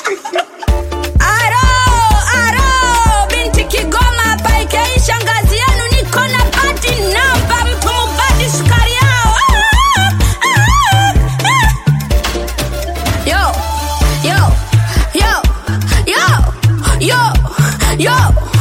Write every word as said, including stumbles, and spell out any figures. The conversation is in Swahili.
Aro, aro, binti Kigoma paikei shangazi yenu niko na party namba mtu mbadi sukari yao. Yo, yo, yo, yo, yo, yo.